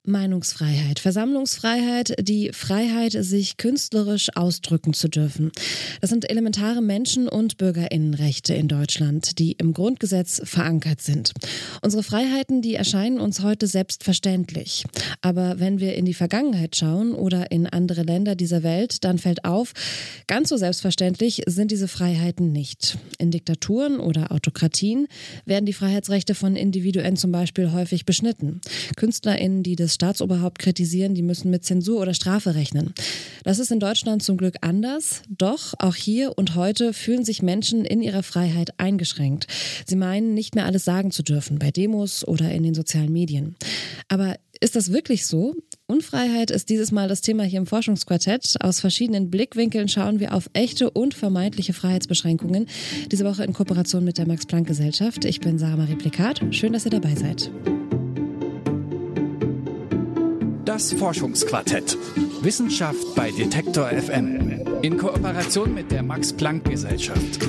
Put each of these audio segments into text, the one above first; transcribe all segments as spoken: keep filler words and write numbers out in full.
Meinungsfreiheit, Versammlungsfreiheit, die Freiheit, sich künstlerisch ausdrücken zu dürfen. Das sind elementare Menschen- und Bürgerinnenrechte in Deutschland, die im Grundgesetz verankert sind. Unsere Freiheiten, die erscheinen uns heute selbstverständlich. Aber wenn wir in die Vergangenheit schauen oder in andere Länder dieser Welt, dann fällt auf, ganz so selbstverständlich sind diese Freiheiten nicht. In Diktaturen oder Autokratien werden die Freiheitsrechte von Individuen zum Beispiel häufig beschnitten. KünstlerInnen, die das Staatsoberhaupt kritisieren, die müssen mit Zensur oder Strafe rechnen. Das ist in Deutschland zum Glück anders. Doch auch hier und heute fühlen sich Menschen in ihrer Freiheit eingeschränkt. Sie meinen, nicht mehr alles sagen zu dürfen, bei Demos oder in den sozialen Medien. Aber ist das wirklich so? Unfreiheit ist dieses Mal das Thema hier im Forschungsquartett. Aus verschiedenen Blickwinkeln schauen wir auf echte und vermeintliche Freiheitsbeschränkungen. Diese Woche in Kooperation mit der Max-Planck-Gesellschaft. Ich bin Sarah Marie Plikat. Schön, dass ihr dabei seid. Das Forschungsquartett. Wissenschaft bei Detektor F M. In Kooperation mit der Max-Planck-Gesellschaft.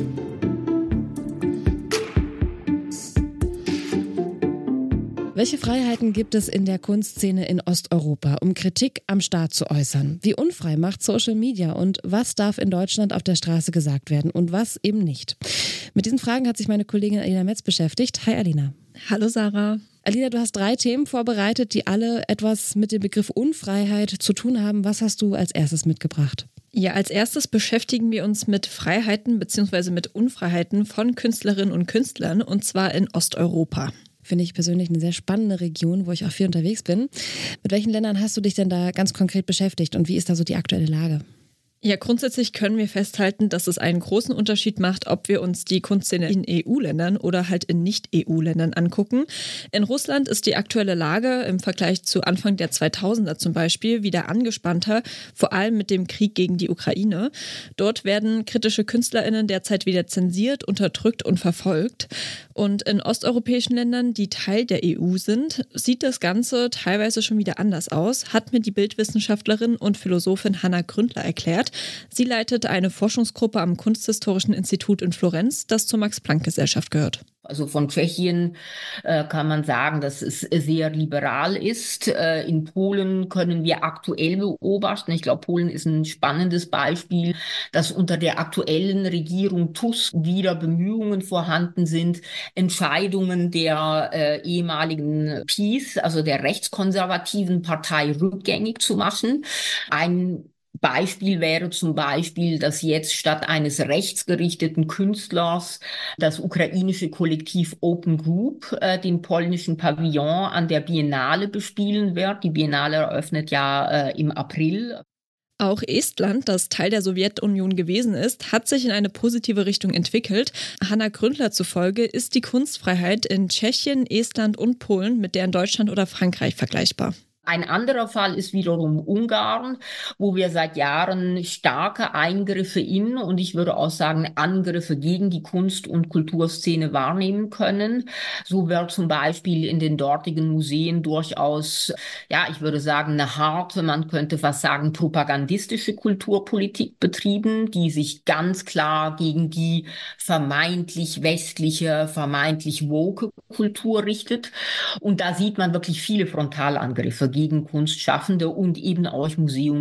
Welche Freiheiten gibt es in der Kunstszene in Osteuropa, um Kritik am Staat zu äußern? Wie unfrei macht Social Media und was darf in Deutschland auf der Straße gesagt werden und was eben nicht? Mit diesen Fragen hat sich meine Kollegin Alina Metz beschäftigt. Hi Alina. Hallo Sarah. Alina, du hast drei Themen vorbereitet, die alle etwas mit dem Begriff Unfreiheit zu tun haben. Was hast du als erstes mitgebracht? Ja, als erstes beschäftigen wir uns mit Freiheiten bzw. mit Unfreiheiten von Künstlerinnen und Künstlern, und zwar in Osteuropa. Finde ich persönlich eine sehr spannende Region, wo ich auch viel unterwegs bin. Mit welchen Ländern hast du dich denn da ganz konkret beschäftigt und wie ist da so die aktuelle Lage? Ja, grundsätzlich können wir festhalten, dass es einen großen Unterschied macht, ob wir uns die Kunstszene in E U-Ländern oder halt in Nicht-E U-Ländern angucken. In Russland ist die aktuelle Lage im Vergleich zu Anfang der zweitausender zum Beispiel wieder angespannter, vor allem mit dem Krieg gegen die Ukraine. Dort werden kritische KünstlerInnen derzeit wieder zensiert, unterdrückt und verfolgt. Und in osteuropäischen Ländern, die Teil der E U sind, sieht das Ganze teilweise schon wieder anders aus, hat mir die Bildwissenschaftlerin und Philosophin Hannah Gründler erklärt. Sie leitet eine Forschungsgruppe am Kunsthistorischen Institut in Florenz, das zur Max-Planck-Gesellschaft gehört. Also von Tschechien äh, kann man sagen, dass es sehr liberal ist. Äh, in Polen können wir aktuell beobachten, ich glaube, Polen ist ein spannendes Beispiel, dass unter der aktuellen Regierung Tusk wieder Bemühungen vorhanden sind, Entscheidungen der äh, ehemaligen PiS, also der rechtskonservativen Partei, rückgängig zu machen. Ein Beispiel wäre zum Beispiel, dass jetzt statt eines rechtsgerichteten Künstlers das ukrainische Kollektiv Open Group äh, den polnischen Pavillon an der Biennale bespielen wird. Die Biennale eröffnet ja äh, im April. Auch Estland, das Teil der Sowjetunion gewesen ist, hat sich in eine positive Richtung entwickelt. Hannah Gründler zufolge ist die Kunstfreiheit in Tschechien, Estland und Polen mit der in Deutschland oder Frankreich vergleichbar. Ein anderer Fall ist wiederum Ungarn, wo wir seit Jahren starke Eingriffe in, und ich würde auch sagen Angriffe gegen die Kunst- und Kulturszene wahrnehmen können. So wird zum Beispiel in den dortigen Museen durchaus, ja, ich würde sagen, eine harte, man könnte fast sagen propagandistische Kulturpolitik betrieben, die sich ganz klar gegen die vermeintlich westliche, vermeintlich woke Kultur richtet. Und da sieht man wirklich viele Frontalangriffe gegen Kunstschaffende und eben auch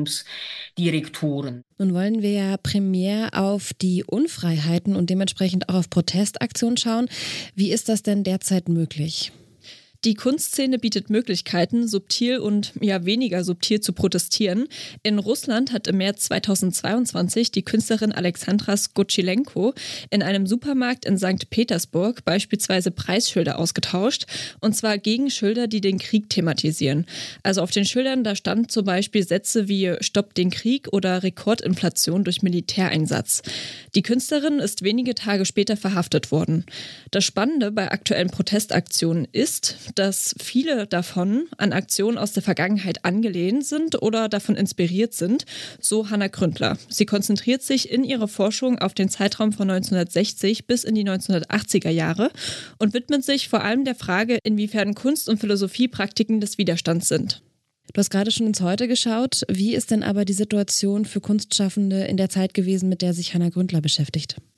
Museumsdirektoren. Nun wollen wir ja primär auf die Unfreiheiten und dementsprechend auch auf Protestaktionen schauen. Wie ist das denn derzeit möglich? Die Kunstszene bietet Möglichkeiten, subtil und ja weniger subtil zu protestieren. In Russland hat im März zweitausendzweiundzwanzig die Künstlerin Alexandra Skotchilenko in einem Supermarkt in Sankt Petersburg beispielsweise Preisschilder ausgetauscht, und zwar gegen Schilder, die den Krieg thematisieren. Also auf den Schildern, da standen zum Beispiel Sätze wie „Stoppt den Krieg" oder „Rekordinflation durch Militäreinsatz". Die Künstlerin ist wenige Tage später verhaftet worden. Das Spannende bei aktuellen Protestaktionen ist, dass viele davon an Aktionen aus der Vergangenheit angelehnt sind oder davon inspiriert sind, so Hannah Gründler. Sie konzentriert sich in ihrer Forschung auf den Zeitraum von neunzehnhundertsechzig bis in die neunzehnhundertachtziger Jahre und widmet sich vor allem der Frage, inwiefern Kunst- und Philosophie Praktiken des Widerstands sind. Du hast gerade schon ins Heute geschaut. Wie ist denn aber die Situation für Kunstschaffende in der Zeit gewesen, mit der sich Hannah Gründler beschäftigt?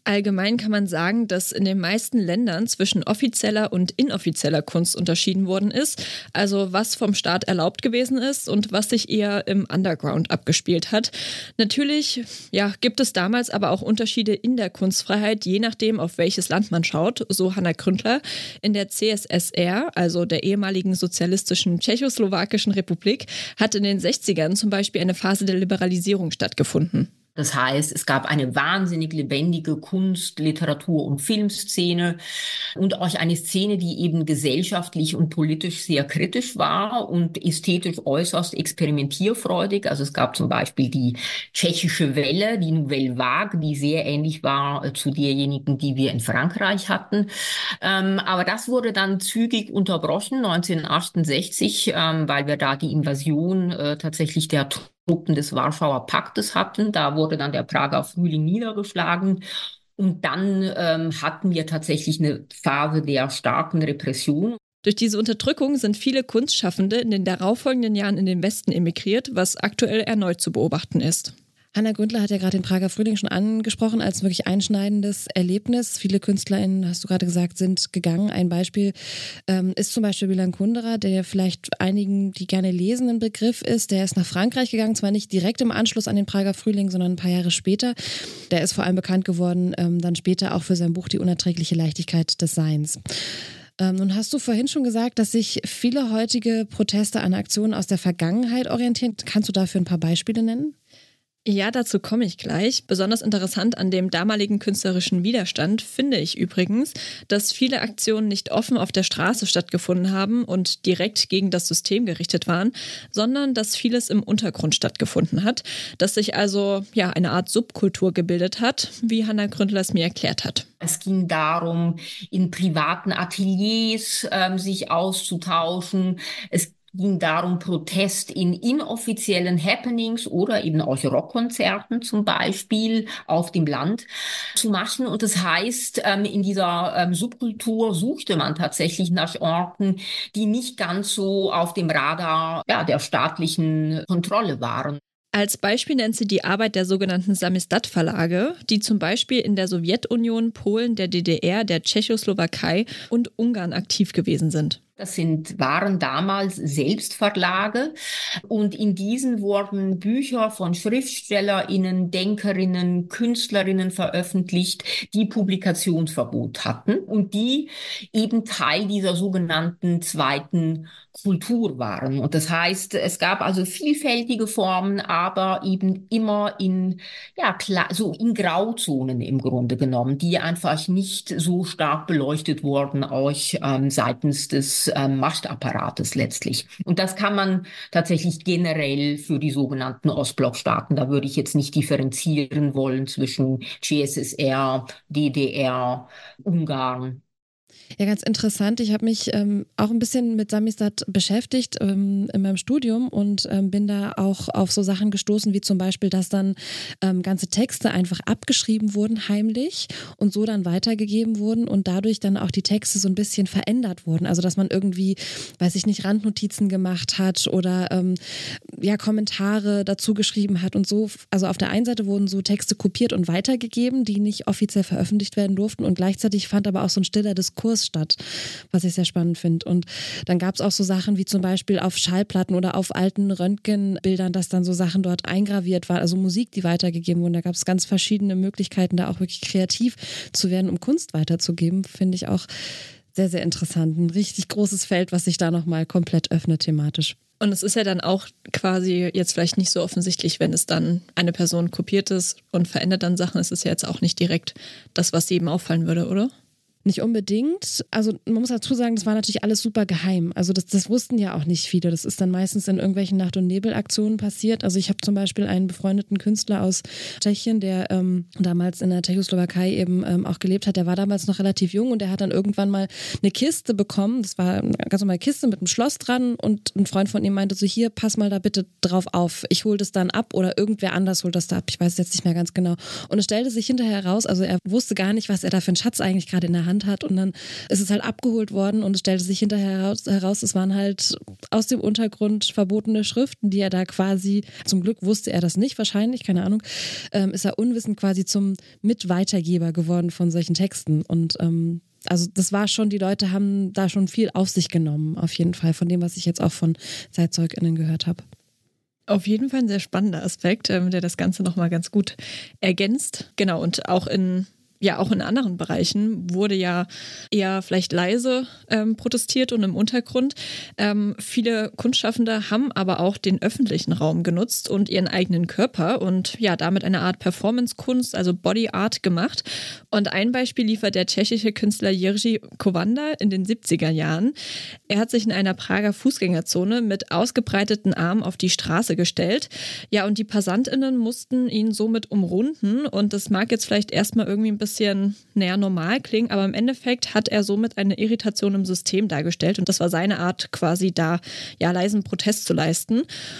Allgemein kann man sagen, dass in den meisten Ländern zwischen offizieller und inoffizieller Kunst unterschieden worden ist. Also was vom Staat erlaubt gewesen ist und was sich eher im Underground abgespielt hat. Natürlich ja, gibt es damals aber auch Unterschiede in der Kunstfreiheit, je nachdem, auf welches Land man schaut, so Hanna Gründler. In der C S S R, also der ehemaligen sozialistischen Tschechoslowakischen Republik, hat in den sechzigern zum Beispiel eine Phase der Liberalisierung stattgefunden. Das heißt, es gab eine wahnsinnig lebendige Kunst-, Literatur- und Filmszene und auch eine Szene, die eben gesellschaftlich und politisch sehr kritisch war und ästhetisch äußerst experimentierfreudig. Also es gab zum Beispiel die tschechische Welle, die Nouvelle Vague, die sehr ähnlich war zu derjenigen, die wir in Frankreich hatten. Ähm, aber das wurde dann zügig unterbrochen, neunzehnhundertachtundsechzig, ähm, weil wir da die Invasion äh, tatsächlich der Truppen des Warschauer Paktes hatten. Da wurde dann der Prager Frühling niedergeschlagen. Und dann ähm, hatten wir tatsächlich eine Phase der starken Repression. Durch diese Unterdrückung sind viele Kunstschaffende in den darauffolgenden Jahren in den Westen emigriert, was aktuell erneut zu beobachten ist. Hanna Gründler hat ja gerade den Prager Frühling schon angesprochen als wirklich einschneidendes Erlebnis. Viele KünstlerInnen, hast du gerade gesagt, sind gegangen. Ein Beispiel ähm, ist zum Beispiel Milan Kundera, der vielleicht einigen, die gerne lesen, ein Begriff ist. Der ist nach Frankreich gegangen, zwar nicht direkt im Anschluss an den Prager Frühling, sondern ein paar Jahre später. Der ist vor allem bekannt geworden, ähm, dann später auch für sein Buch Die unerträgliche Leichtigkeit des Seins. Ähm, nun hast du vorhin schon gesagt, dass sich viele heutige Proteste an Aktionen aus der Vergangenheit orientieren. Kannst du dafür ein paar Beispiele nennen? Ja, dazu komme ich gleich. Besonders interessant an dem damaligen künstlerischen Widerstand finde ich übrigens, dass viele Aktionen nicht offen auf der Straße stattgefunden haben und direkt gegen das System gerichtet waren, sondern dass vieles im Untergrund stattgefunden hat, dass sich also ja eine Art Subkultur gebildet hat, wie Hanna Gründler es mir erklärt hat. Es ging darum, in privaten Ateliers ähm, sich auszutauschen. Es ging darum, Protest in inoffiziellen Happenings oder eben auch Rockkonzerten zum Beispiel auf dem Land zu machen. Und das heißt, in dieser Subkultur suchte man tatsächlich nach Orten, die nicht ganz so auf dem Radar ja, der staatlichen Kontrolle waren. Als Beispiel nennt sie die Arbeit der sogenannten Samisdat-Verlage, die zum Beispiel in der Sowjetunion, Polen, der D D R, der Tschechoslowakei und Ungarn aktiv gewesen sind. Das sind, waren damals Selbstverlage und in diesen wurden Bücher von SchriftstellerInnen, Denkerinnen, Künstlerinnen veröffentlicht, die Publikationsverbot hatten und die eben Teil dieser sogenannten zweiten Kultur waren. Und das heißt, es gab also vielfältige Formen, aber eben immer in, ja, klar, so in Grauzonen im Grunde genommen, die einfach nicht so stark beleuchtet wurden, auch ähm, seitens des ähm, Machtapparates letztlich. Und das kann man tatsächlich generell für die sogenannten Ostblockstaaten, da würde ich jetzt nicht differenzieren wollen zwischen C S S R, D D R, Ungarn. Ja, ganz interessant. Ich habe mich ähm, auch ein bisschen mit Samisdat beschäftigt ähm, in meinem Studium und ähm, bin da auch auf so Sachen gestoßen, wie zum Beispiel, dass dann ähm, ganze Texte einfach abgeschrieben wurden, heimlich, und so dann weitergegeben wurden und dadurch dann auch die Texte so ein bisschen verändert wurden. Also, dass man irgendwie, weiß ich nicht, Randnotizen gemacht hat oder ähm, ja, Kommentare dazu geschrieben hat und so. Also auf der einen Seite wurden so Texte kopiert und weitergegeben, die nicht offiziell veröffentlicht werden durften, und gleichzeitig fand aber auch so ein stiller Diskurs statt, was ich sehr spannend finde. Und dann gab es auch so Sachen wie zum Beispiel auf Schallplatten oder auf alten Röntgenbildern, dass dann so Sachen dort eingraviert waren, also Musik, die weitergegeben wurden. Da gab es ganz verschiedene Möglichkeiten, da auch wirklich kreativ zu werden, um Kunst weiterzugeben. Finde ich auch sehr, sehr interessant. Ein richtig großes Feld, was sich da nochmal komplett öffnet thematisch. Und es ist ja dann auch quasi jetzt vielleicht nicht so offensichtlich, wenn es dann eine Person kopiert ist und verändert dann Sachen, ist es ja jetzt auch nicht direkt das, was jedem auffallen würde, oder? Nicht unbedingt. Also man muss dazu sagen, das war natürlich alles super geheim. Also das, das wussten ja auch nicht viele. Das ist dann meistens in irgendwelchen Nacht- und Nebelaktionen passiert. Also ich habe zum Beispiel einen befreundeten Künstler aus Tschechien, der ähm, damals in der Tschechoslowakei eben ähm, auch gelebt hat. Der war damals noch relativ jung und der hat dann irgendwann mal eine Kiste bekommen. Das war eine ganz normale Kiste mit einem Schloss dran, und ein Freund von ihm meinte so, hier, pass mal da bitte drauf auf. Ich hole das dann ab oder irgendwer anders holt das da ab. Ich weiß es jetzt nicht mehr ganz genau. Und es stellte sich hinterher heraus, also er wusste gar nicht, was er da für einen Schatz eigentlich gerade in der Hand Hand hat und dann ist es halt abgeholt worden und es stellte sich hinterher heraus, heraus, es waren halt aus dem Untergrund verbotene Schriften, die er da quasi, zum Glück wusste er das nicht, wahrscheinlich, keine Ahnung, ähm, ist er unwissend quasi zum Mitweitergeber geworden von solchen Texten und ähm, also das war schon, die Leute haben da schon viel auf sich genommen, auf jeden Fall, von dem, was ich jetzt auch von ZeitzeugInnen gehört habe. Auf jeden Fall ein sehr spannender Aspekt, der das Ganze nochmal ganz gut ergänzt. Genau, und auch in Ja, auch in anderen Bereichen wurde ja eher vielleicht leise ähm, protestiert und im Untergrund. Ähm, viele Kunstschaffende haben aber auch den öffentlichen Raum genutzt und ihren eigenen Körper und ja, damit eine Art Performance-Kunst, also Body Art gemacht. Und ein Beispiel liefert der tschechische Künstler Jiří Kovanda in den siebziger Jahren. Er hat sich in einer Prager Fußgängerzone mit ausgebreiteten Armen auf die Straße gestellt. Ja, und die PassantInnen mussten ihn somit umrunden und das mag jetzt vielleicht erstmal irgendwie ein bisschen bisschen näher normal klingen, aber im Endeffekt hat er somit eine Irritation im System dargestellt und das war seine Art, quasi da ja leisen Protest zu leisten.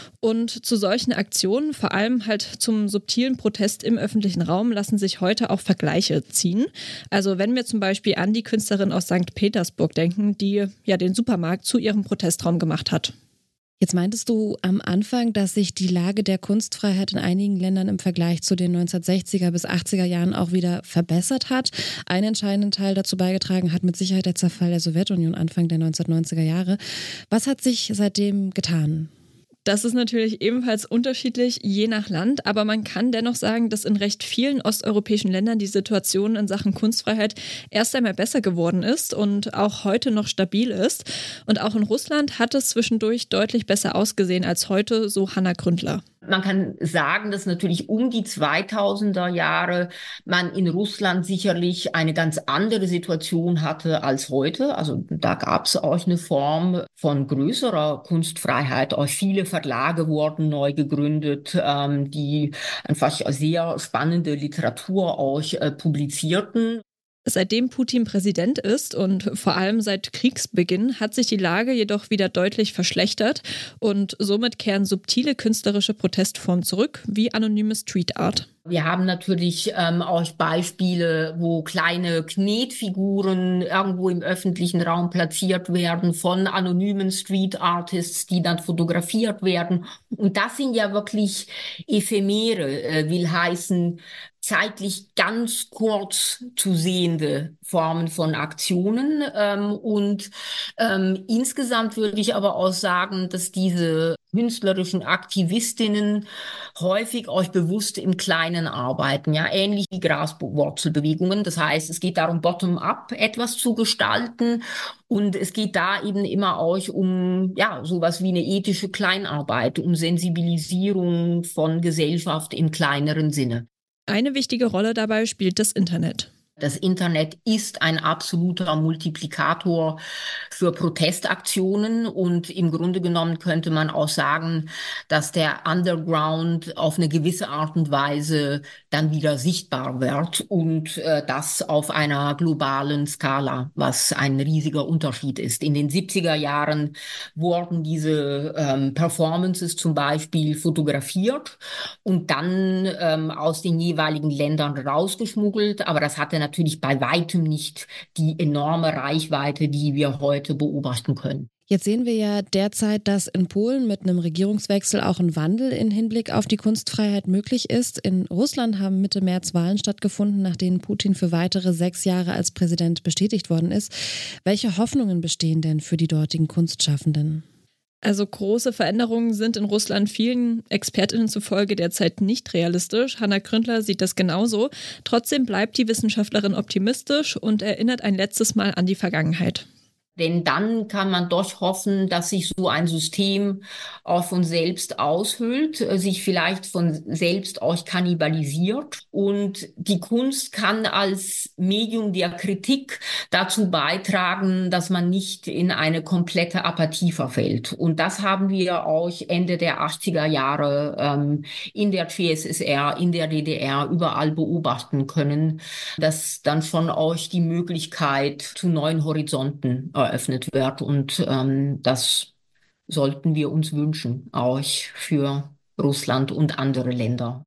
Und zu solchen Aktionen, vor allem halt zum subtilen Protest im öffentlichen Raum, lassen sich heute auch Vergleiche ziehen. Also wenn wir zum Beispiel an die Künstlerin aus Sankt Petersburg denken, die ja den Supermarkt zu ihrem Protestraum gemacht hat. Jetzt meintest du am Anfang, dass sich die Lage der Kunstfreiheit in einigen Ländern im Vergleich zu den neunzehnhundertsechziger bis achtziger Jahren auch wieder verbessert hat. Einen entscheidenden Teil dazu beigetragen hat mit Sicherheit der Zerfall der Sowjetunion Anfang der neunzehnhundertneunziger Jahre. Was hat sich seitdem getan? Das ist natürlich ebenfalls unterschiedlich, je nach Land, aber man kann dennoch sagen, dass in recht vielen osteuropäischen Ländern die Situation in Sachen Kunstfreiheit erst einmal besser geworden ist und auch heute noch stabil ist. Und auch in Russland hat es zwischendurch deutlich besser ausgesehen als heute, so Hanna Gründler. Man kann sagen, dass natürlich um die zweitausender Jahre man in Russland sicherlich eine ganz andere Situation hatte als heute. Also da gab es auch eine Form von größerer Kunstfreiheit. Auch viele Verlage wurden neu gegründet, ähm, die einfach sehr spannende Literatur auch äh, publizierten. Seitdem Putin Präsident ist und vor allem seit Kriegsbeginn hat sich die Lage jedoch wieder deutlich verschlechtert und somit kehren subtile künstlerische Protestformen zurück, wie anonyme Street Art. Wir haben natürlich ähm, auch Beispiele, wo kleine Knetfiguren irgendwo im öffentlichen Raum platziert werden von anonymen Street Artists, die dann fotografiert werden. Und das sind ja wirklich ephemere, äh, will heißen, zeitlich ganz kurz zu sehende Formen von Aktionen. Ähm, und ähm, insgesamt würde ich aber auch sagen, dass diese künstlerischen Aktivistinnen häufig auch bewusst im Kleinen arbeiten, ja, ähnlich wie Graswurzelbewegungen. Das heißt, es geht darum, bottom-up etwas zu gestalten und es geht da eben immer auch um, ja, sowas wie eine ethische Kleinarbeit, um Sensibilisierung von Gesellschaft im kleineren Sinne. Eine wichtige Rolle dabei spielt das Internet. Das Internet ist ein absoluter Multiplikator für Protestaktionen und im Grunde genommen könnte man auch sagen, dass der Underground auf eine gewisse Art und Weise dann wieder sichtbar wird und äh, das auf einer globalen Skala, was ein riesiger Unterschied ist. In den siebziger Jahren wurden diese ähm, Performances zum Beispiel fotografiert und dann ähm, aus den jeweiligen Ländern rausgeschmuggelt, aber das hatte natürlich bei weitem nicht die enorme Reichweite, die wir heute beobachten können. Jetzt sehen wir ja derzeit, dass in Polen mit einem Regierungswechsel auch ein Wandel in Hinblick auf die Kunstfreiheit möglich ist. In Russland haben Mitte März Wahlen stattgefunden, nach denen Putin für weitere sechs Jahre als Präsident bestätigt worden ist. Welche Hoffnungen bestehen denn für die dortigen Kunstschaffenden? Also große Veränderungen sind in Russland vielen ExpertInnen zufolge derzeit nicht realistisch. Hanna Gründler sieht das genauso. Trotzdem bleibt die Wissenschaftlerin optimistisch und erinnert ein letztes Mal an die Vergangenheit. Denn dann kann man doch hoffen, dass sich so ein System auch von selbst aushöhlt, sich vielleicht von selbst auch kannibalisiert. Und die Kunst kann als Medium der Kritik dazu beitragen, dass man nicht in eine komplette Apathie verfällt. Und das haben wir auch Ende der achtziger Jahre ähm, in der C S S R, in der D D R überall beobachten können, dass dann schon auch die Möglichkeit zu neuen Horizonten eröffnet wird und ähm, das sollten wir uns wünschen, auch für Russland und andere Länder.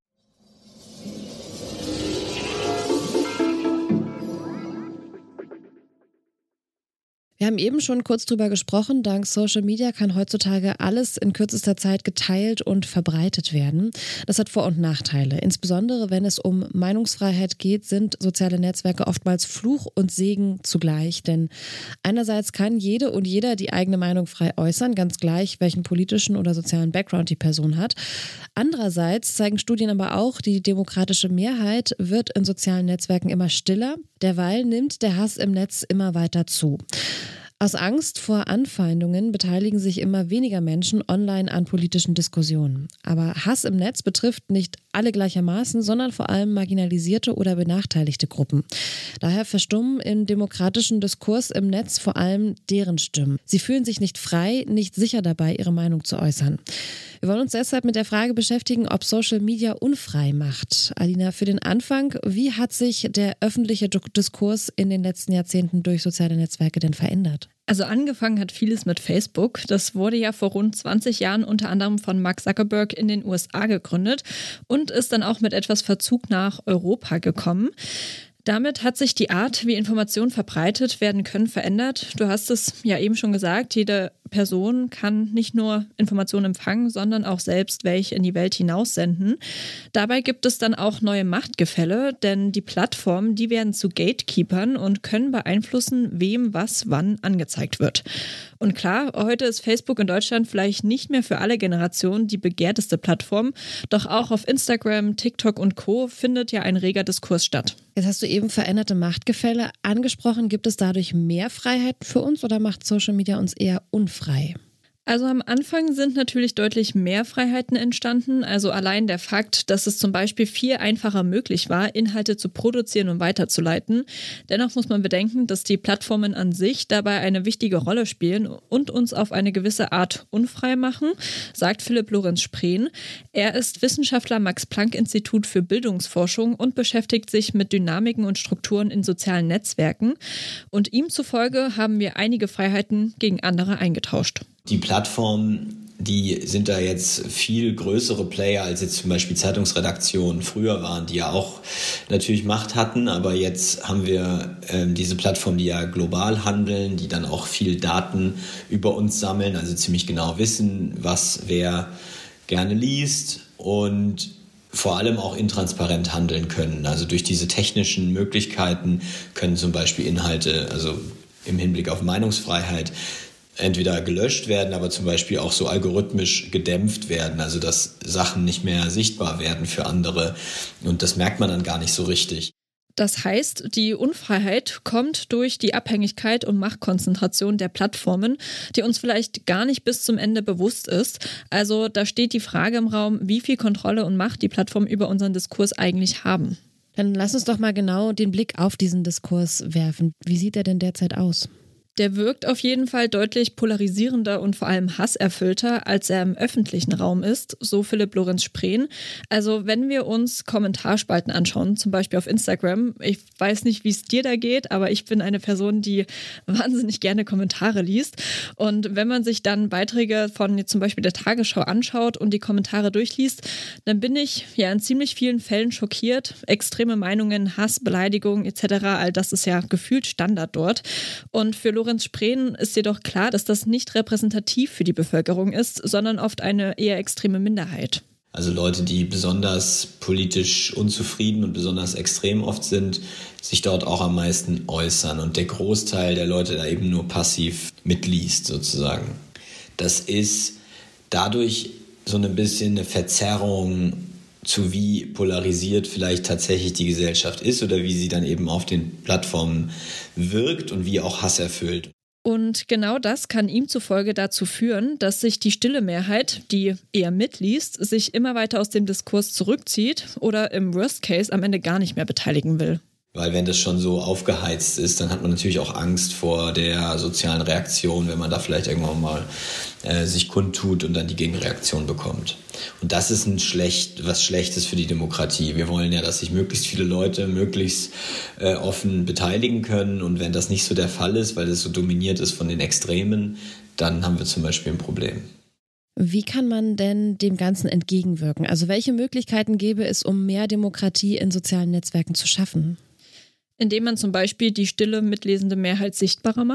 Wir haben eben schon kurz drüber gesprochen, dank Social Media kann heutzutage alles in kürzester Zeit geteilt und verbreitet werden. Das hat Vor- und Nachteile. Insbesondere wenn es um Meinungsfreiheit geht, sind soziale Netzwerke oftmals Fluch und Segen zugleich. Denn einerseits kann jede und jeder die eigene Meinung frei äußern, ganz gleich, welchen politischen oder sozialen Background die Person hat. Andererseits zeigen Studien aber auch, die demokratische Mehrheit wird in sozialen Netzwerken immer stiller. Derweil nimmt der Hass im Netz immer weiter zu. Aus Angst vor Anfeindungen beteiligen sich immer weniger Menschen online an politischen Diskussionen. Aber Hass im Netz betrifft nicht alle gleichermaßen, sondern vor allem marginalisierte oder benachteiligte Gruppen. Daher verstummen im demokratischen Diskurs im Netz vor allem deren Stimmen. Sie fühlen sich nicht frei, nicht sicher dabei, ihre Meinung zu äußern. Wir wollen uns deshalb mit der Frage beschäftigen, ob Social Media unfrei macht. Alina, für den Anfang, wie hat sich der öffentliche Diskurs in den letzten Jahrzehnten durch soziale Netzwerke denn verändert? Also angefangen hat vieles mit Facebook. Das wurde ja vor rund zwanzig Jahren unter anderem von Mark Zuckerberg in den U S A gegründet und ist dann auch mit etwas Verzug nach Europa gekommen. Damit hat sich die Art, wie Informationen verbreitet werden können, verändert. Du hast es ja eben schon gesagt, jede Person kann nicht nur Informationen empfangen, sondern auch selbst welche in die Welt hinaussenden. Dabei gibt es dann auch neue Machtgefälle, denn die Plattformen, die werden zu Gatekeepern und können beeinflussen, wem was wann angezeigt wird. Und klar, heute ist Facebook in Deutschland vielleicht nicht mehr für alle Generationen die begehrteste Plattform, doch auch auf Instagram, TikTok und Co. findet ja ein reger Diskurs statt. Jetzt hast du eben veränderte Machtgefälle angesprochen. Gibt es dadurch mehr Freiheiten für uns oder macht Social Media uns eher unfrei? Also am Anfang sind natürlich deutlich mehr Freiheiten entstanden. Also allein der Fakt, dass es zum Beispiel viel einfacher möglich war, Inhalte zu produzieren und weiterzuleiten. Dennoch muss man bedenken, dass die Plattformen an sich dabei eine wichtige Rolle spielen und uns auf eine gewisse Art unfrei machen, sagt Philipp Lorenz Spreen. Er ist Wissenschaftler am Max-Planck-Institut für Bildungsforschung und beschäftigt sich mit Dynamiken und Strukturen in sozialen Netzwerken. Und ihm zufolge haben wir einige Freiheiten gegen andere eingetauscht. Die Plattformen, die sind da jetzt viel größere Player als jetzt zum Beispiel Zeitungsredaktionen früher waren, die ja auch natürlich Macht hatten, aber jetzt haben wir ähm, diese Plattformen, die ja global handeln, die dann auch viel Daten über uns sammeln, also ziemlich genau wissen, was wer gerne liest und vor allem auch intransparent handeln können. Also durch diese technischen Möglichkeiten können zum Beispiel Inhalte, also im Hinblick auf Meinungsfreiheit, entweder gelöscht werden, aber zum Beispiel auch so algorithmisch gedämpft werden, also dass Sachen nicht mehr sichtbar werden für andere und das merkt man dann gar nicht so richtig. Das heißt, die Unfreiheit kommt durch die Abhängigkeit und Machtkonzentration der Plattformen, die uns vielleicht gar nicht bis zum Ende bewusst ist. Also da steht die Frage im Raum, wie viel Kontrolle und Macht die Plattformen über unseren Diskurs eigentlich haben. Dann lass uns doch mal genau den Blick auf diesen Diskurs werfen. Wie sieht er denn derzeit aus? Der wirkt auf jeden Fall deutlich polarisierender und vor allem hasserfüllter, als er im öffentlichen Raum ist, so Philipp Lorenz Spreen. Also wenn wir uns Kommentarspalten anschauen, zum Beispiel auf Instagram, ich weiß nicht, wie es dir da geht, aber ich bin eine Person, die wahnsinnig gerne Kommentare liest. Und wenn man sich dann Beiträge von zum Beispiel der Tagesschau anschaut und die Kommentare durchliest, dann bin ich ja in ziemlich vielen Fällen schockiert. Extreme Meinungen, Hass, Beleidigung et cetera, all das ist ja gefühlt Standard dort. Und für Lorenz Spreen ist jedoch klar, dass das nicht repräsentativ für die Bevölkerung ist, sondern oft eine eher extreme Minderheit. Also Leute, die besonders politisch unzufrieden und besonders extrem oft sind, sich dort auch am meisten äußern und der Großteil der Leute da eben nur passiv mitliest sozusagen. Das ist dadurch so ein bisschen eine Verzerrung zu wie polarisiert vielleicht tatsächlich die Gesellschaft ist oder wie sie dann eben auf den Plattformen wirkt und wie auch Hass erfüllt. Und genau das kann ihm zufolge dazu führen, dass sich die stille Mehrheit, die eher mitliest, sich immer weiter aus dem Diskurs zurückzieht oder im Worst Case am Ende gar nicht mehr beteiligen will. Weil wenn das schon so aufgeheizt ist, dann hat man natürlich auch Angst vor der sozialen Reaktion, wenn man da vielleicht irgendwann mal äh, sich kundtut und dann die Gegenreaktion bekommt. Und das ist ein schlecht, was Schlechtes für die Demokratie. Wir wollen ja, dass sich möglichst viele Leute möglichst äh, offen beteiligen können. Und wenn das nicht so der Fall ist, weil das so dominiert ist von den Extremen, dann haben wir zum Beispiel ein Problem. Wie kann man denn dem Ganzen entgegenwirken? Also welche Möglichkeiten gäbe es, um mehr Demokratie in sozialen Netzwerken zu schaffen? Indem man zum Beispiel die stille, mitlesende Mehrheit sichtbarer macht?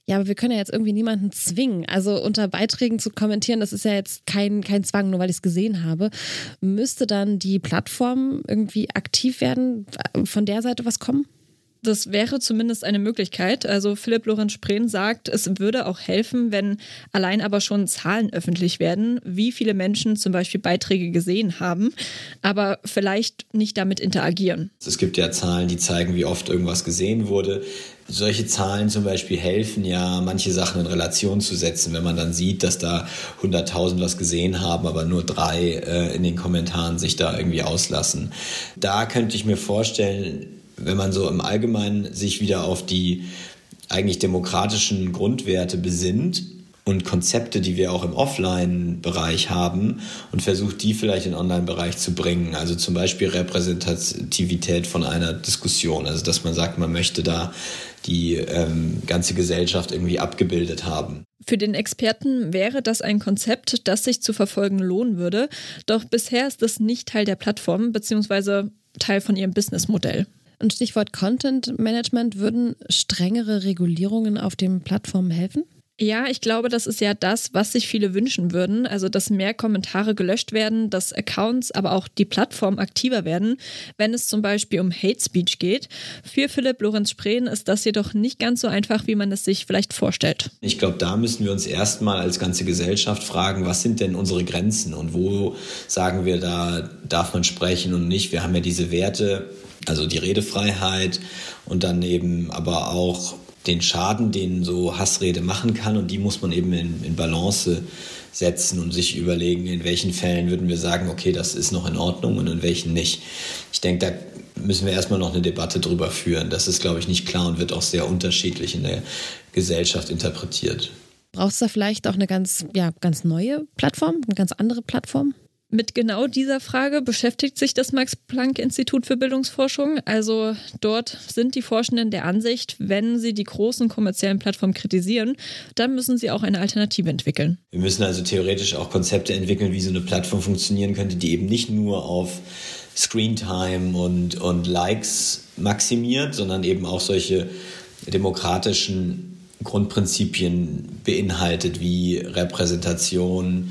Ja, aber wir können ja jetzt irgendwie niemanden zwingen. Also unter Beiträgen zu kommentieren, das ist ja jetzt kein, kein Zwang, nur weil ich es gesehen habe. Müsste dann die Plattform irgendwie aktiv werden, von der Seite was kommen? Das wäre zumindest eine Möglichkeit. Also Philipp Lorenz Spreen sagt, es würde auch helfen, wenn allein aber schon Zahlen öffentlich werden, wie viele Menschen zum Beispiel Beiträge gesehen haben, aber vielleicht nicht damit interagieren. Es gibt ja Zahlen, die zeigen, wie oft irgendwas gesehen wurde. Solche Zahlen zum Beispiel helfen ja, manche Sachen in Relation zu setzen, wenn man dann sieht, dass da hunderttausend was gesehen haben, aber nur drei äh, in den Kommentaren sich da irgendwie auslassen. Da könnte ich mir vorstellen, wenn man so im Allgemeinen sich wieder auf die eigentlich demokratischen Grundwerte besinnt und Konzepte, die wir auch im Offline-Bereich haben und versucht, die vielleicht in den Online-Bereich zu bringen. Also zum Beispiel Repräsentativität von einer Diskussion. Also dass man sagt, man möchte da die ähm, ganze Gesellschaft irgendwie abgebildet haben. Für den Experten wäre das ein Konzept, das sich zu verfolgen lohnen würde. Doch bisher ist es nicht Teil der Plattform bzw. Teil von ihrem Businessmodell. Und Stichwort Content Management, würden strengere Regulierungen auf den Plattformen helfen? Ja, ich glaube, das ist ja das, was sich viele wünschen würden. Also, dass mehr Kommentare gelöscht werden, dass Accounts, aber auch die Plattform aktiver werden, wenn es zum Beispiel um Hate Speech geht. Für Philipp Lorenz Spreen ist das jedoch nicht ganz so einfach, wie man es sich vielleicht vorstellt. Ich glaube, da müssen wir uns erstmal als ganze Gesellschaft fragen, was sind denn unsere Grenzen und wo sagen wir, da darf man sprechen und nicht. Wir haben ja diese Werte, also die Redefreiheit und dann eben aber auch den Schaden, den so Hassrede machen kann, und die muss man eben in, in Balance setzen und sich überlegen, in welchen Fällen würden wir sagen, okay, das ist noch in Ordnung und in welchen nicht. Ich denke, da müssen wir erstmal noch eine Debatte drüber führen. Das ist, glaube ich, nicht klar und wird auch sehr unterschiedlich in der Gesellschaft interpretiert. Braucht es da vielleicht auch eine ganz, ja, ganz neue Plattform, eine ganz andere Plattform? Mit genau dieser Frage beschäftigt sich das Max-Planck-Institut für Bildungsforschung. Also dort sind die Forschenden der Ansicht, wenn sie die großen kommerziellen Plattformen kritisieren, dann müssen sie auch eine Alternative entwickeln. Wir müssen also theoretisch auch Konzepte entwickeln, wie so eine Plattform funktionieren könnte, die eben nicht nur auf Screentime und, und Likes maximiert, sondern eben auch solche demokratischen Grundprinzipien beinhaltet, wie Repräsentation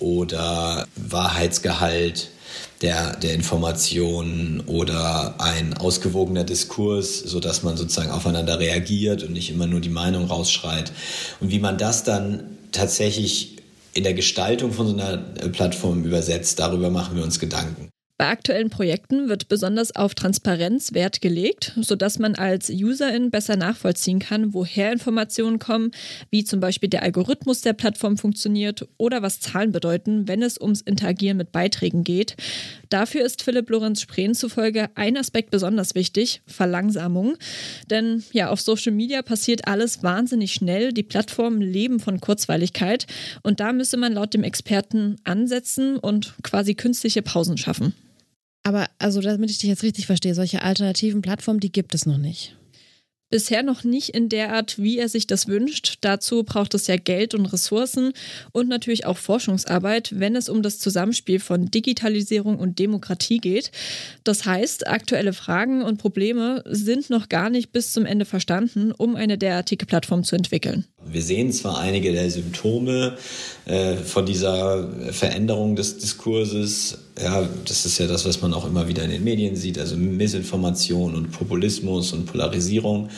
oder Wahrheitsgehalt der, der Informationen oder ein ausgewogener Diskurs, sodass man sozusagen aufeinander reagiert und nicht immer nur die Meinung rausschreit. Und wie man das dann tatsächlich in der Gestaltung von so einer Plattform übersetzt, darüber machen wir uns Gedanken. Bei aktuellen Projekten wird besonders auf Transparenz Wert gelegt, sodass man als Userin besser nachvollziehen kann, woher Informationen kommen, wie zum Beispiel der Algorithmus der Plattform funktioniert oder was Zahlen bedeuten, wenn es ums Interagieren mit Beiträgen geht. Dafür ist Philipp Lorenz Spreen zufolge ein Aspekt besonders wichtig: Verlangsamung. Denn ja, auf Social Media passiert alles wahnsinnig schnell. Die Plattformen leben von Kurzweiligkeit und da müsse man laut dem Experten ansetzen und quasi künstliche Pausen schaffen. Aber also, damit ich dich jetzt richtig verstehe, solche alternativen Plattformen, die gibt es noch nicht. Bisher noch nicht in der Art, wie er sich das wünscht. Dazu braucht es ja Geld und Ressourcen und natürlich auch Forschungsarbeit, wenn es um das Zusammenspiel von Digitalisierung und Demokratie geht. Das heißt, aktuelle Fragen und Probleme sind noch gar nicht bis zum Ende verstanden, um eine derartige Plattform zu entwickeln. Wir sehen zwar einige der Symptome äh, von dieser Veränderung des Diskurses. Ja, das ist ja das, was man auch immer wieder in den Medien sieht, also Missinformation und Populismus und Polarisierung.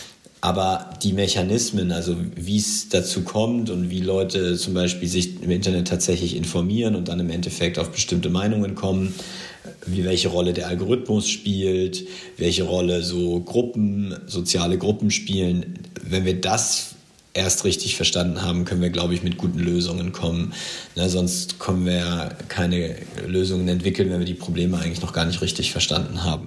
Aber die Mechanismen, also wie es dazu kommt und wie Leute zum Beispiel sich im Internet tatsächlich informieren und dann im Endeffekt auf bestimmte Meinungen kommen, wie welche Rolle der Algorithmus spielt, welche Rolle so Gruppen, soziale Gruppen spielen, wenn wir das erst richtig verstanden haben, können wir, glaube ich, mit guten Lösungen kommen. Ne, sonst können wir keine Lösungen entwickeln, wenn wir die Probleme eigentlich noch gar nicht richtig verstanden haben.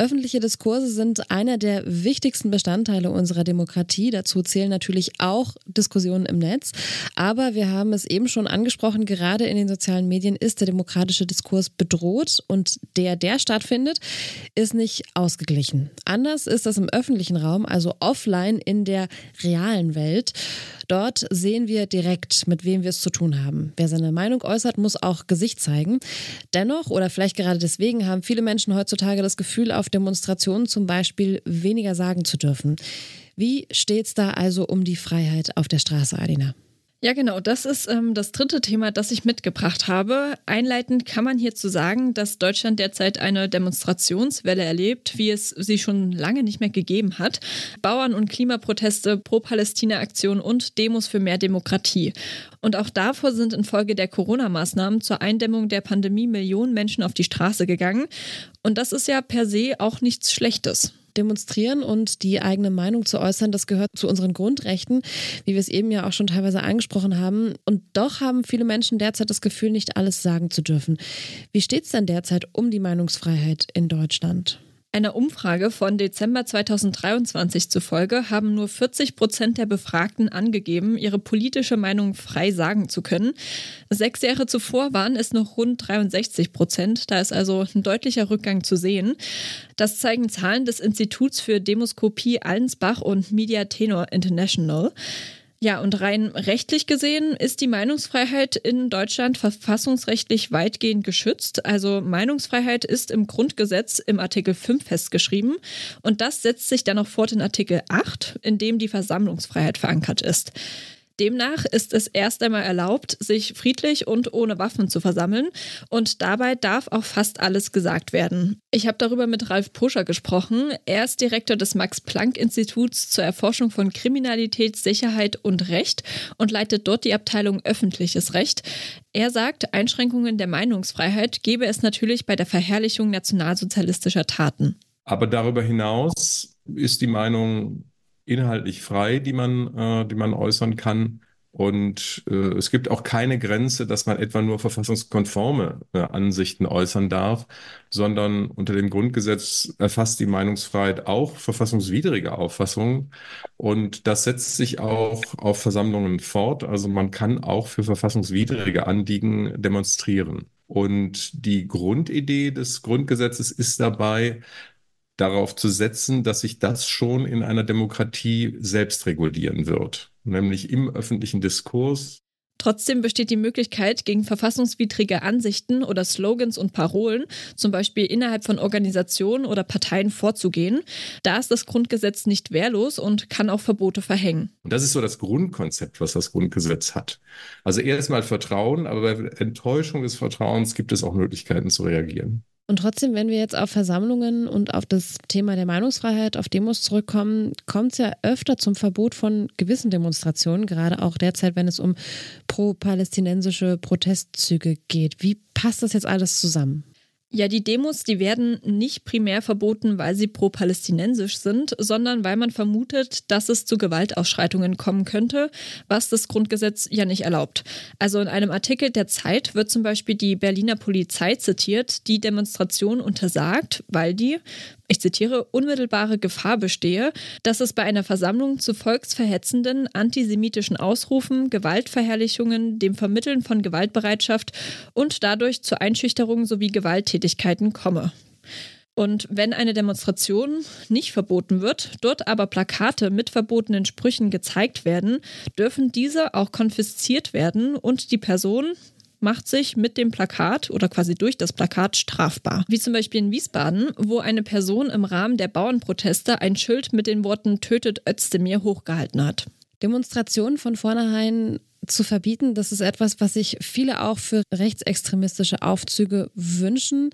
Öffentliche Diskurse sind einer der wichtigsten Bestandteile unserer Demokratie. Dazu zählen natürlich auch Diskussionen im Netz. Aber wir haben es eben schon angesprochen, gerade in den sozialen Medien ist der demokratische Diskurs bedroht und der, der stattfindet, ist nicht ausgeglichen. Anders ist das im öffentlichen Raum, also offline in der realen Welt. Dort sehen wir direkt, mit wem wir es zu tun haben. Wer seine Meinung äußert, muss auch Gesicht zeigen. Dennoch, oder vielleicht gerade deswegen, haben viele Menschen heutzutage das Gefühl, auf Demonstrationen zum Beispiel weniger sagen zu dürfen. Wie steht's da also um die Freiheit auf der Straße, Adina? Ja, genau. Das ist ähm, das dritte Thema, das ich mitgebracht habe. Einleitend kann man hierzu sagen, dass Deutschland derzeit eine Demonstrationswelle erlebt, wie es sie schon lange nicht mehr gegeben hat. Bauern- und Klimaproteste, Pro-Palästina-Aktionen und Demos für mehr Demokratie. Und auch davor sind infolge der Corona-Maßnahmen zur Eindämmung der Pandemie Millionen Menschen auf die Straße gegangen. Und das ist ja per se auch nichts Schlechtes. Demonstrieren und die eigene Meinung zu äußern, das gehört zu unseren Grundrechten, wie wir es eben ja auch schon teilweise angesprochen haben. Und doch haben viele Menschen derzeit das Gefühl, nicht alles sagen zu dürfen. Wie steht es denn derzeit um die Meinungsfreiheit in Deutschland? Einer Umfrage von Dezember zweitausenddreiundzwanzig zufolge haben nur vierzig Prozent der Befragten angegeben, ihre politische Meinung frei sagen zu können. Sechs Jahre zuvor waren es noch rund dreiundsechzig Prozent. Da ist also ein deutlicher Rückgang zu sehen. Das zeigen Zahlen des Instituts für Demoskopie Allensbach und Media Tenor International. Ja, und rein rechtlich gesehen ist die Meinungsfreiheit in Deutschland verfassungsrechtlich weitgehend geschützt. Also Meinungsfreiheit ist im Grundgesetz im Artikel fünf festgeschrieben. Und das setzt sich dann noch fort in Artikel acht, in dem die Versammlungsfreiheit verankert ist. Demnach ist es erst einmal erlaubt, sich friedlich und ohne Waffen zu versammeln. Und dabei darf auch fast alles gesagt werden. Ich habe darüber mit Ralf Puscher gesprochen. Er ist Direktor des Max-Planck-Instituts zur Erforschung von Kriminalität, Sicherheit und Recht und leitet dort die Abteilung Öffentliches Recht. Er sagt, Einschränkungen der Meinungsfreiheit gäbe es natürlich bei der Verherrlichung nationalsozialistischer Taten. Aber darüber hinaus ist die Meinung inhaltlich frei, die man, äh, die man äußern kann. Und äh, es gibt auch keine Grenze, dass man etwa nur verfassungskonforme äh, Ansichten äußern darf, sondern unter dem Grundgesetz erfasst die Meinungsfreiheit auch verfassungswidrige Auffassungen. Und das setzt sich auch auf Versammlungen fort. Also man kann auch für verfassungswidrige Anliegen demonstrieren. Und die Grundidee des Grundgesetzes ist dabei, darauf zu setzen, dass sich das schon in einer Demokratie selbst regulieren wird, nämlich im öffentlichen Diskurs. Trotzdem besteht die Möglichkeit, gegen verfassungswidrige Ansichten oder Slogans und Parolen, zum Beispiel innerhalb von Organisationen oder Parteien, vorzugehen. Da ist das Grundgesetz nicht wehrlos und kann auch Verbote verhängen. Und das ist so das Grundkonzept, was das Grundgesetz hat. Also erstmal Vertrauen, aber bei Enttäuschung des Vertrauens gibt es auch Möglichkeiten zu reagieren. Und trotzdem, wenn wir jetzt auf Versammlungen und auf das Thema der Meinungsfreiheit, auf Demos zurückkommen, kommt es ja öfter zum Verbot von gewissen Demonstrationen, gerade auch derzeit, wenn es um pro-palästinensische Protestzüge geht. Wie passt das jetzt alles zusammen? Ja, die Demos, die werden nicht primär verboten, weil sie pro-palästinensisch sind, sondern weil man vermutet, dass es zu Gewaltausschreitungen kommen könnte, was das Grundgesetz ja nicht erlaubt. Also in einem Artikel der Zeit wird zum Beispiel die Berliner Polizei zitiert, die Demonstration untersagt, weil die, ich zitiere, unmittelbare Gefahr bestehe, dass es bei einer Versammlung zu volksverhetzenden, antisemitischen Ausrufen, Gewaltverherrlichungen, dem Vermitteln von Gewaltbereitschaft und dadurch zur Einschüchterung sowie Gewalttätigkeiten komme. Und wenn eine Demonstration nicht verboten wird, dort aber Plakate mit verbotenen Sprüchen gezeigt werden, dürfen diese auch konfisziert werden und die Person macht sich mit dem Plakat oder quasi durch das Plakat strafbar. Wie zum Beispiel in Wiesbaden, wo eine Person im Rahmen der Bauernproteste ein Schild mit den Worten „Tötet Özdemir" hochgehalten hat. Demonstrationen von vornherein zu verbieten, das ist etwas, was sich viele auch für rechtsextremistische Aufzüge wünschen.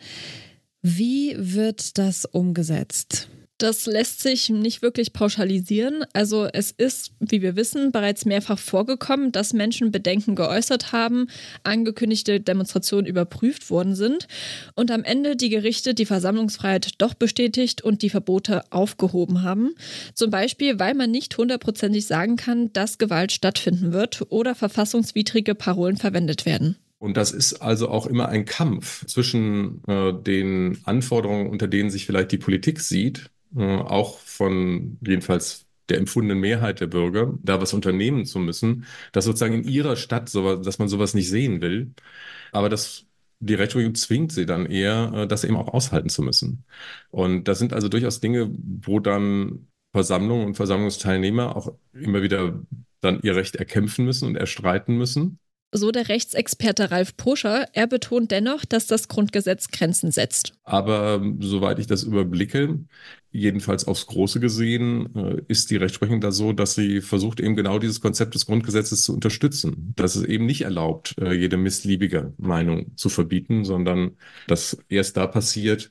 Wie wird das umgesetzt? Das lässt sich nicht wirklich pauschalisieren. Also es ist, wie wir wissen, bereits mehrfach vorgekommen, dass Menschen Bedenken geäußert haben, angekündigte Demonstrationen überprüft worden sind und am Ende die Gerichte die Versammlungsfreiheit doch bestätigt und die Verbote aufgehoben haben. Zum Beispiel, weil man nicht hundertprozentig sagen kann, dass Gewalt stattfinden wird oder verfassungswidrige Parolen verwendet werden. Und das ist also auch immer ein Kampf zwischen äh, den Anforderungen, unter denen sich vielleicht die Politik sieht, äh, auch von jedenfalls der empfundenen Mehrheit der Bürger, da was unternehmen zu müssen, dass sozusagen in ihrer Stadt, sowas, dass man sowas nicht sehen will. Aber das, die Rechtsprechung zwingt sie dann eher, äh, das eben auch aushalten zu müssen. Und das sind also durchaus Dinge, wo dann Versammlungen und Versammlungsteilnehmer auch immer wieder dann ihr Recht erkämpfen müssen und erstreiten müssen. So der Rechtsexperte Ralf Poscher. Er betont dennoch, dass das Grundgesetz Grenzen setzt. Aber soweit ich das überblicke, jedenfalls aufs Große gesehen, ist die Rechtsprechung da so, dass sie versucht, eben genau dieses Konzept des Grundgesetzes zu unterstützen. Dass es eben nicht erlaubt, jede missliebige Meinung zu verbieten, sondern dass erst da passiert,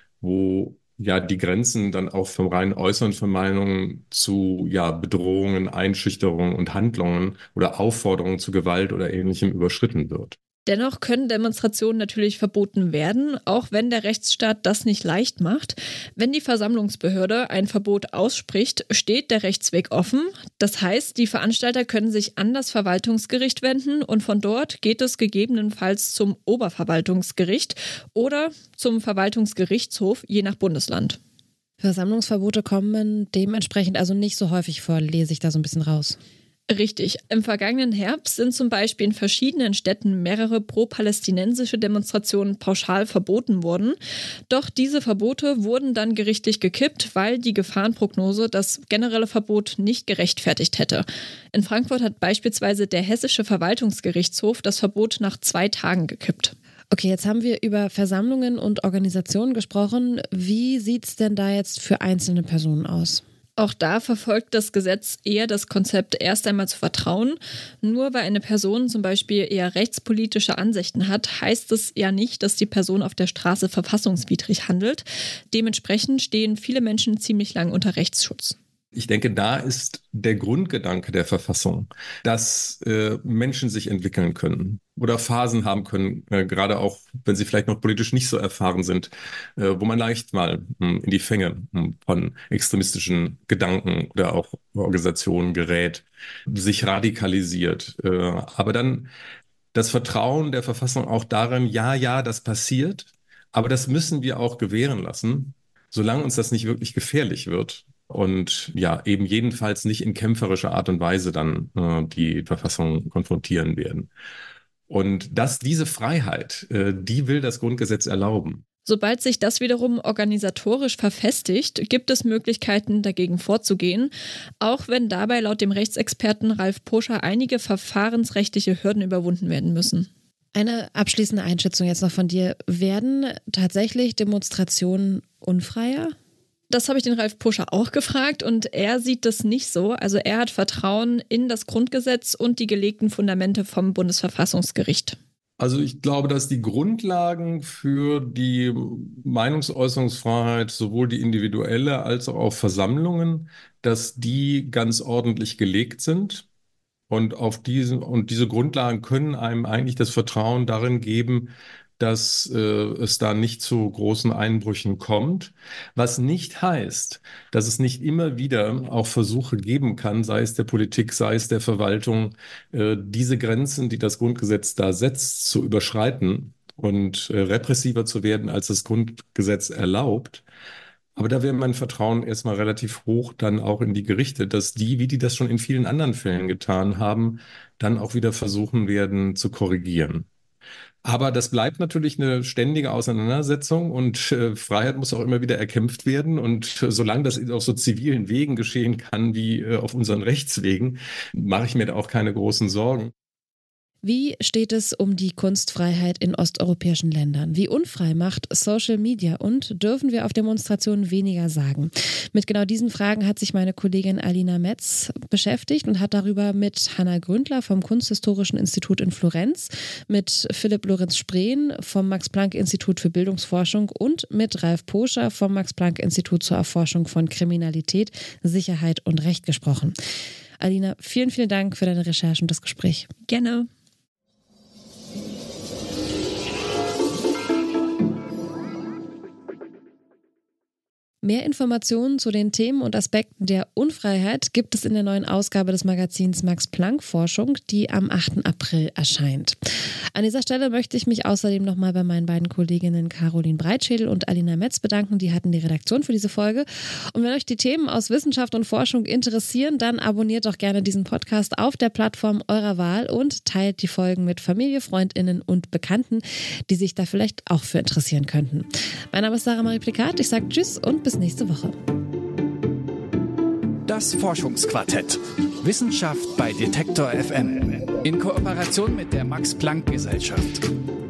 wo ja die Grenzen dann auch vom reinen Äußern von Meinungen zu ja Bedrohungen, Einschüchterungen und Handlungen oder Aufforderungen zu Gewalt oder Ähnlichem überschritten wird. Dennoch können Demonstrationen natürlich verboten werden, auch wenn der Rechtsstaat das nicht leicht macht. Wenn die Versammlungsbehörde ein Verbot ausspricht, steht der Rechtsweg offen. Das heißt, die Veranstalter können sich an das Verwaltungsgericht wenden und von dort geht es gegebenenfalls zum Oberverwaltungsgericht oder zum Verwaltungsgerichtshof, je nach Bundesland. Versammlungsverbote kommen dementsprechend also nicht so häufig vor, lese ich da so ein bisschen raus. Richtig. Im vergangenen Herbst sind zum Beispiel in verschiedenen Städten mehrere pro-palästinensische Demonstrationen pauschal verboten worden. Doch diese Verbote wurden dann gerichtlich gekippt, weil die Gefahrenprognose das generelle Verbot nicht gerechtfertigt hätte. In Frankfurt hat beispielsweise der Hessische Verwaltungsgerichtshof das Verbot nach zwei Tagen gekippt. Okay, jetzt haben wir über Versammlungen und Organisationen gesprochen. Wie sieht es denn da jetzt für einzelne Personen aus? Auch da verfolgt das Gesetz eher das Konzept, erst einmal zu vertrauen. Nur weil eine Person zum Beispiel eher rechtspolitische Ansichten hat, heißt es ja nicht, dass die Person auf der Straße verfassungswidrig handelt. Dementsprechend stehen viele Menschen ziemlich lang unter Rechtsschutz. Ich denke, da ist der Grundgedanke der Verfassung, dass äh, Menschen sich entwickeln können oder Phasen haben können, äh, gerade auch, wenn sie vielleicht noch politisch nicht so erfahren sind, äh, wo man leicht mal mh, in die Fänge mh, von extremistischen Gedanken oder auch Organisationen gerät, sich radikalisiert. Äh, aber dann das Vertrauen der Verfassung auch darin, ja, ja, das passiert, aber das müssen wir auch gewähren lassen, solange uns das nicht wirklich gefährlich wird. Und ja, eben jedenfalls nicht in kämpferischer Art und Weise dann äh, die Verfassung konfrontieren werden. Und dass diese Freiheit, äh, die will das Grundgesetz erlauben. Sobald sich das wiederum organisatorisch verfestigt, gibt es Möglichkeiten, dagegen vorzugehen, auch wenn dabei laut dem Rechtsexperten Ralf Poscher einige verfahrensrechtliche Hürden überwunden werden müssen. Eine abschließende Einschätzung jetzt noch von dir. Werden tatsächlich Demonstrationen unfreier? Das habe ich den Ralf Poscher auch gefragt und er sieht das nicht so. Also er hat Vertrauen in das Grundgesetz und die gelegten Fundamente vom Bundesverfassungsgericht. Also ich glaube, dass die Grundlagen für die Meinungsäußerungsfreiheit, sowohl die individuelle als auch auf Versammlungen, dass die ganz ordentlich gelegt sind. Und auf diesen, und diese Grundlagen können einem eigentlich das Vertrauen darin geben, dass äh, es da nicht zu großen Einbrüchen kommt, was nicht heißt, dass es nicht immer wieder auch Versuche geben kann, sei es der Politik, sei es der Verwaltung, äh, diese Grenzen, die das Grundgesetz da setzt, zu überschreiten und äh, repressiver zu werden, als das Grundgesetz erlaubt. Aber da wäre mein Vertrauen erstmal relativ hoch dann auch in die Gerichte, dass die, wie die das schon in vielen anderen Fällen getan haben, dann auch wieder versuchen werden zu korrigieren. Aber das bleibt natürlich eine ständige Auseinandersetzung und äh, Freiheit muss auch immer wieder erkämpft werden. Und äh, solange das auf so zivilen Wegen geschehen kann wie äh, auf unseren Rechtswegen, mache ich mir da auch keine großen Sorgen. Wie steht es um die Kunstfreiheit in osteuropäischen Ländern? Wie unfrei macht Social Media und dürfen wir auf Demonstrationen weniger sagen? Mit genau diesen Fragen hat sich meine Kollegin Alina Metz beschäftigt und hat darüber mit Hanna Gründler vom Kunsthistorischen Institut in Florenz, mit Philipp Lorenz Spreen vom Max-Planck-Institut für Bildungsforschung und mit Ralf Poscher vom Max-Planck-Institut zur Erforschung von Kriminalität, Sicherheit und Recht gesprochen. Alina, vielen, vielen Dank für deine Recherche und das Gespräch. Gerne. Mehr Informationen zu den Themen und Aspekten der Unfreiheit gibt es in der neuen Ausgabe des Magazins Max Planck Forschung, die am achten April erscheint. An dieser Stelle möchte ich mich außerdem nochmal bei meinen beiden Kolleginnen Caroline Breitschädel und Alina Metz bedanken. Die hatten die Redaktion für diese Folge. Und wenn euch die Themen aus Wissenschaft und Forschung interessieren, dann abonniert doch gerne diesen Podcast auf der Plattform eurer Wahl und teilt die Folgen mit Familie, FreundInnen und Bekannten, die sich da vielleicht auch für interessieren könnten. Mein Name ist Sarah Marie Plikat. Ich sage Tschüss und bis nächste Woche. Das Forschungsquartett. Wissenschaft bei Detektor F M. In Kooperation mit der Max-Planck-Gesellschaft.